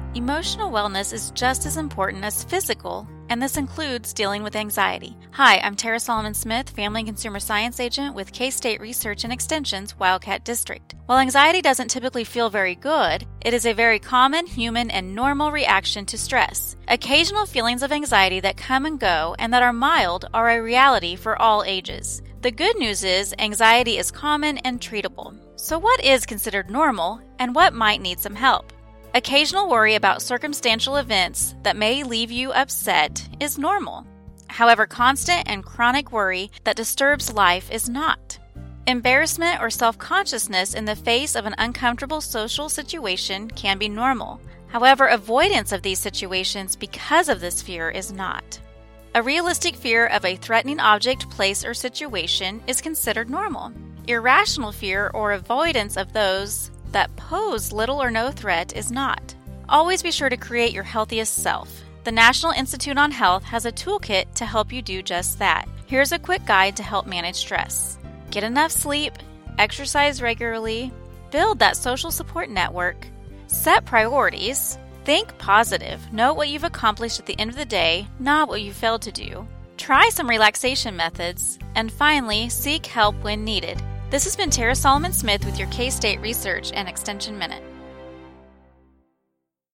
Emotional wellness is just as important as physical, and this includes dealing with anxiety. Hi, I'm Tara Solomon Smith, Family and Consumer Science Agent with K-State Research and Extension's Wildcat District. While anxiety doesn't typically feel very good, it is a very common, human, and normal reaction to stress. Occasional feelings of anxiety that come and go and that are mild are a reality for all ages. The good news is anxiety is common and treatable. So what is considered normal and what might need some help? Occasional worry about circumstantial events that may leave you upset is normal. However, constant and chronic worry that disturbs life is not. Embarrassment or self-consciousness in the face of an uncomfortable social situation can be normal. However, avoidance of these situations because of this fear is not. A realistic fear of a threatening object, place, or situation is considered normal. Irrational fear or avoidance of those that pose little or no threat is not. Always be sure to create your healthiest self. The National Institute on Health has a toolkit to help you do just that. Here's a quick guide to help manage stress. Get enough sleep, exercise regularly, build that social support network, set priorities, think positive, note what you've accomplished at the end of the day, not what you failed to do. Try some relaxation methods, and finally, seek help when needed. This has been Tara Solomon Smith with your K-State Research and Extension Minute.